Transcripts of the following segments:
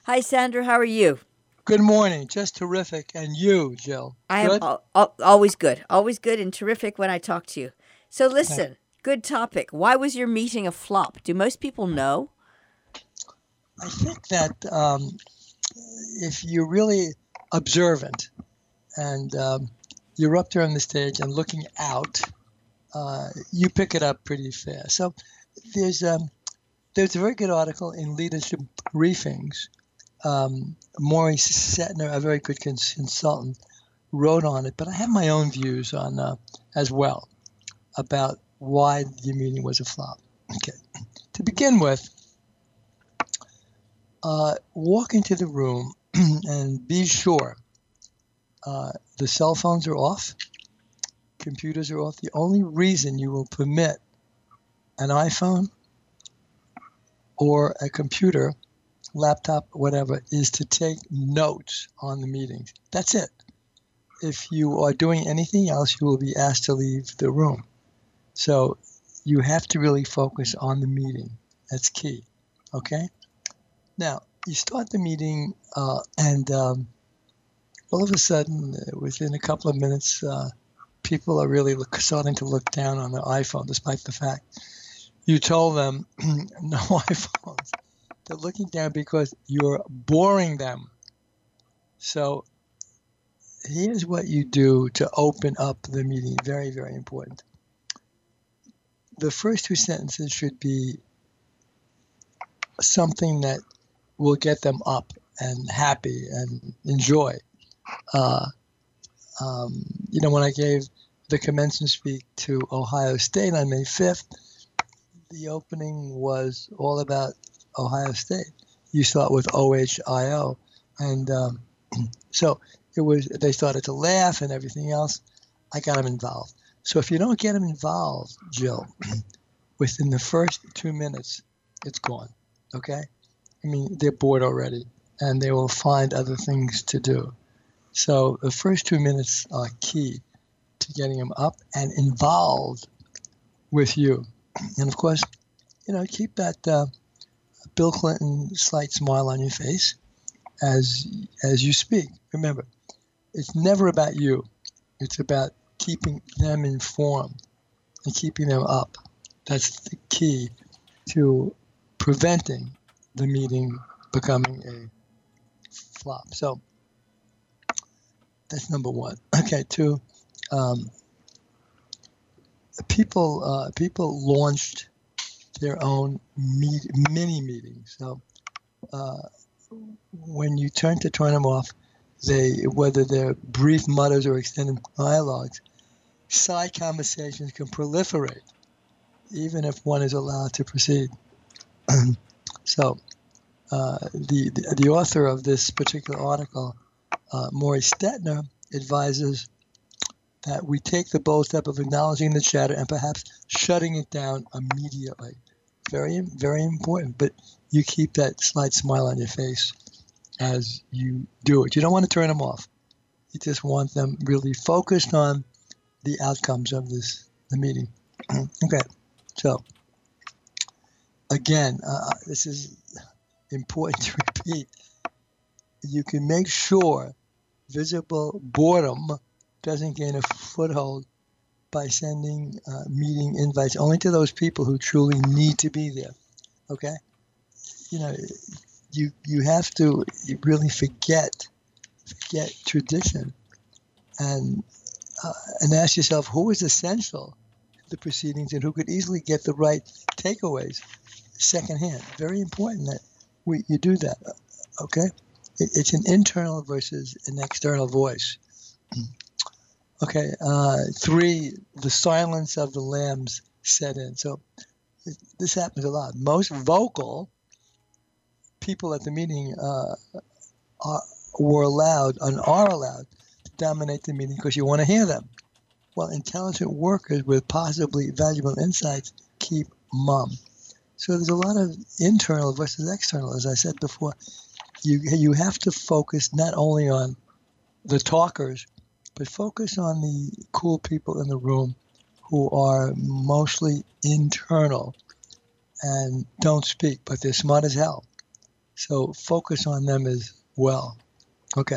Hi, Sandra. How are you? Good morning. Just terrific. And you, Jill? I am Good? always good and terrific when I talk to you. So, Thank listen, good topic. Why was your meeting a flop? Do most people know? I think that if you're really observant and you're up there on the stage and looking out, you pick it up pretty fast. So there's um, there's a very good article in Leadership Briefings. Maurice Setner, a very good consultant, wrote on it, but I have my own views on as well about why the meeting was a flop. Okay. To begin with, walk into the room and be sure the cell phones are off, computers are off. The only reason you will permit an iPhone or a computer, laptop, whatever, is to take notes on the meetings. That's it. If you are doing anything else, you will be asked to leave the room. So you have to really focus on the meeting. That's key. Okay? Now, you start the meeting, and all of a sudden, within a couple of minutes, people are really starting to look down on their iPhone, despite the fact you told them no iPhones. They're looking down because you're boring them. So here's what you do to open up the meeting. Very, very important. The first two sentences should be something that will get them up and happy and enjoy. Uh, when I gave the commencement speech to Ohio State on May 5th, the opening was all about Ohio State. You saw it with OHIO. And so they started to laugh and everything else. I got them involved. So if you don't get them involved, Jill, within the first 2 minutes, it's gone. Okay? I mean, they're bored already and they will find other things to do. So the first 2 minutes are key to getting them up and involved with you. And of course, keep that Bill Clinton slight smile on your face as you speak. Remember, it's never about you. It's about keeping them informed and keeping them up. That's the key to preventing the meeting becoming a flop. So that's number one. Okay, two. Um, people launched their own mini meetings. So when you turn them off, whether they're brief mutters or extended dialogues, side conversations can proliferate, even if one is allowed to proceed. So the author of this particular article, Maurice Stetner, advises that we take the bold step of acknowledging the chatter and perhaps shutting it down immediately. Very, very important. But you keep that slight smile on your face as you do it. You don't want to turn them off. You just want them really focused on the outcomes of the meeting. Okay. So again, this is important to repeat. You can make sure visible boredom doesn't gain a foothold by sending meeting invites only to those people who truly need to be there. Okay, you know, you have to really forget tradition and ask yourself who is essential to the proceedings and who could easily get the right takeaways secondhand. Very important that you do that. Okay, it's an internal versus an external voice. Okay, three, the silence of the lambs set in. So this happens a lot. Most vocal people at the meeting are, were allowed and are allowed to dominate the meeting because you want to hear them. Well, intelligent workers with possibly valuable insights keep mum. So there's a lot of internal versus external. As I said before, you have to focus not only on the talkers, but focus on the cool people in the room who are mostly internal and don't speak, but they're smart as hell. So focus on them as well. Okay.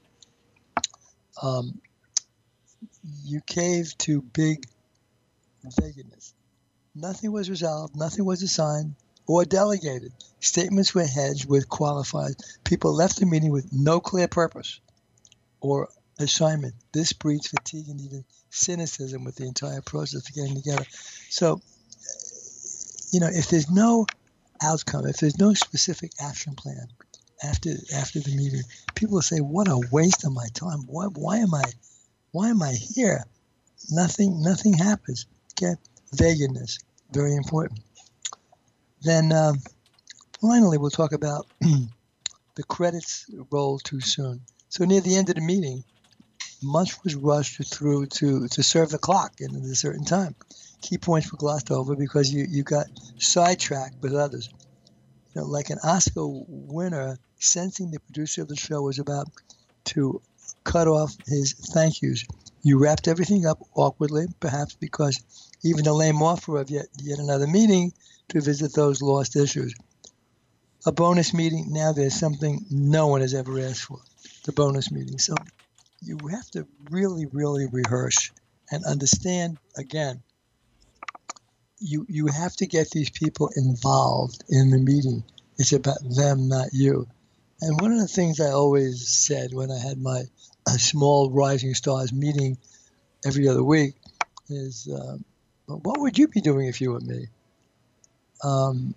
You caved to big vagueness. Nothing was resolved, nothing was assigned or delegated. Statements were hedged with qualified. People left the meeting with no clear purpose or assignment. This breeds fatigue and even cynicism with the entire process of getting together. So, if there's no outcome, if there's no specific action plan after the meeting, people will say, "What a waste of my time! Why am I here?" Nothing happens. Okay, vagueness, very important. Then finally, we'll talk about the credits roll too soon. So near the end of the meeting, much was rushed through to serve the clock in a certain time. Key points were glossed over because you got sidetracked with others. Like an Oscar winner sensing the producer of the show was about to cut off his thank yous. You wrapped everything up awkwardly, perhaps because even a lame offer of yet another meeting to visit those lost issues. A bonus meeting, now there's something no one has ever asked for, the bonus meeting. So you have to really, really rehearse and understand, again, you have to get these people involved in the meeting. It's about them, not you. And one of the things I always said when I had my small Rising Stars meeting every other week is, what would you be doing if you were me? And,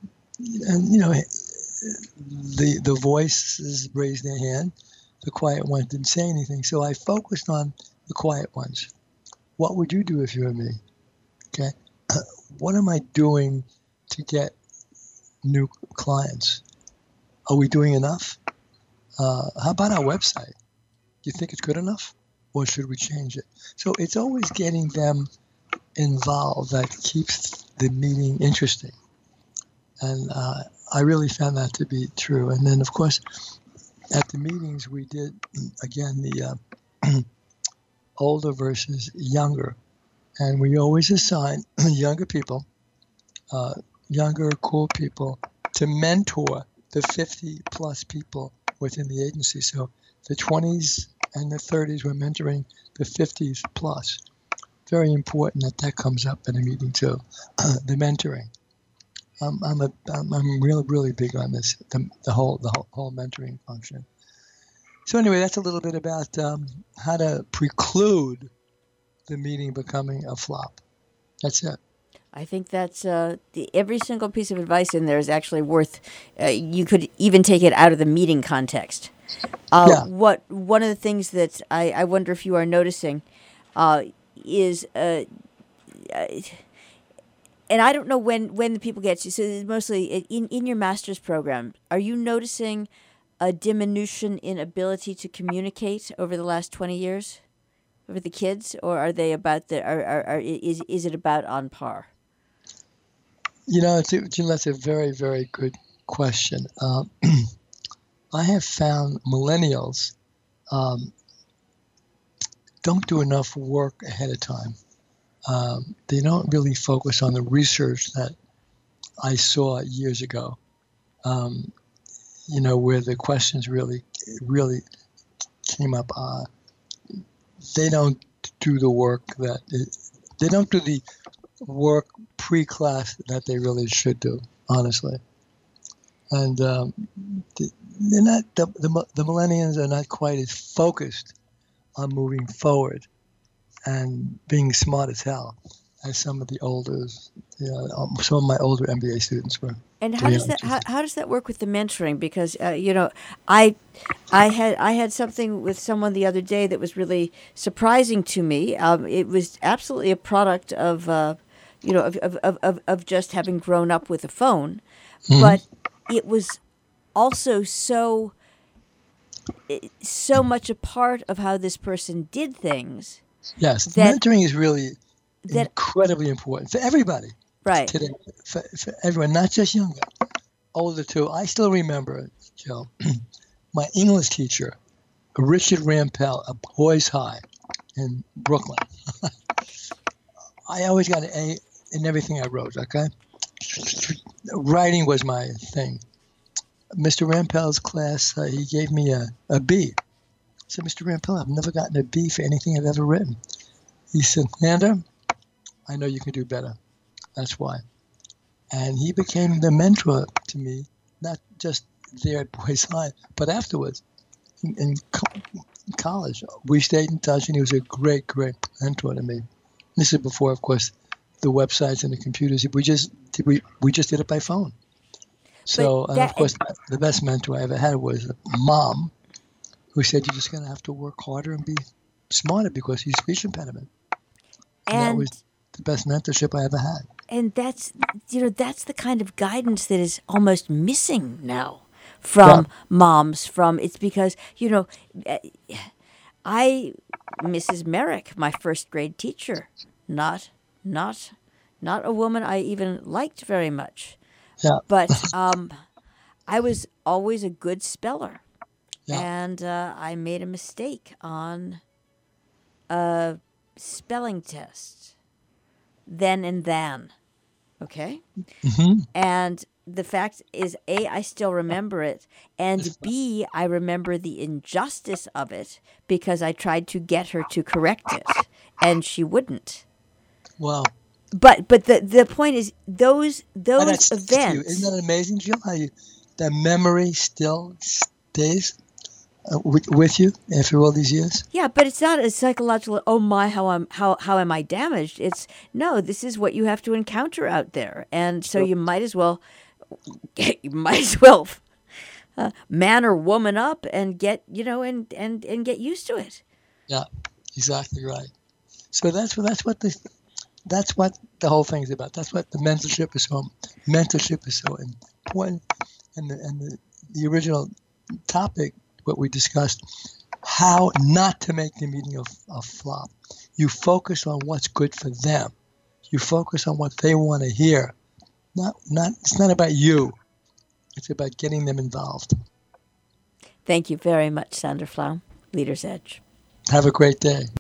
the voices raised their hand. The quiet ones didn't say anything. So I focused on the quiet ones. What would you do if you were me? Okay. What am I doing to get new clients? Are we doing enough? How about our website? Do you think it's good enough? Or should we change it? So it's always getting them involved that keeps the meeting interesting. And I really found that to be true. And then, of course, at the meetings, we did, again, the older versus younger. And we always assign younger people, younger, cool people, to mentor the 50-plus people within the agency. So the 20s and the 30s were mentoring the 50s plus. Very important that comes up in a meeting too, the mentoring. I'm really, really big on this, the whole mentoring function. So anyway, that's a little bit about how to preclude the meeting becoming a flop. That's it. I think that's every single piece of advice in there is actually worth. You could even take it out of the meeting context. One of the things that I wonder if you are noticing is, and I don't know when the people get you. So it's mostly in your master's program. Are you noticing a diminution in ability to communicate over the last 20 years? With the kids, or are they about is it about on par? Jim, that's a very, very good question. I have found millennials don't do enough work ahead of time. They don't really focus on the research that I saw years ago, where the questions really, really came up. They don't do the work they don't do the work pre-class that they really should do, honestly. And they're not the millennials are not quite as focused on moving forward and being smart as hell as some of the older, some of my older MBA students were. And how does that work with the mentoring? Because I had something with someone the other day that was really surprising to me. It was absolutely a product of of just having grown up with a phone, but it was also so much a part of how this person did things. Yes, mentoring is really incredibly important for everybody. Right. Today, for everyone, not just younger, older too. I still remember, Joe, my English teacher, Richard Rampell, at Boys High in Brooklyn. I always got an A in everything I wrote, okay? Writing was my thing. Mr. Rampel's class, he gave me a B. I said, Mr. Rampel, I've never gotten a B for anything I've ever written. He said, Lander, I know you can do better. That's why. And he became the mentor to me, not just there at Boys High, but afterwards in college. We stayed in touch, and he was a great, great mentor to me. This is before, of course, the websites and the computers. We just did it by phone. So, and of course, the best mentor I ever had was a mom who said, you're just going to have to work harder and be smarter because he's speech impediment. And that was the best mentorship I ever had. And that's the kind of guidance that is almost missing now from moms. It's because, Mrs. Merrick, my first grade teacher, not a woman I even liked very much. Yeah. But I was always a good speller. Yeah. And I made a mistake on a spelling test then and then. Okay? Mm-hmm. And the fact is, A, I still remember it, and B, I remember the injustice of it because I tried to get her to correct it, and she wouldn't. Wow. But the point is, those events. Isn't that amazing, Jill? How that memory still stays with you after all these years? Yeah, but it's not a psychological. Oh my, how am I damaged? It's no. This is what you have to encounter out there, and so you might as well, man or woman up and get and get used to it. Yeah, exactly right. So that's what the whole thing is about. That's what the mentorship is so important. And the original topic, what we discussed, how not to make the meeting a flop. You focus on what's good for them. You focus on what they want to hear. It's not about you. It's about getting them involved. Thank you very much, Sander Pflaum, Leader's Edge. Have a great day.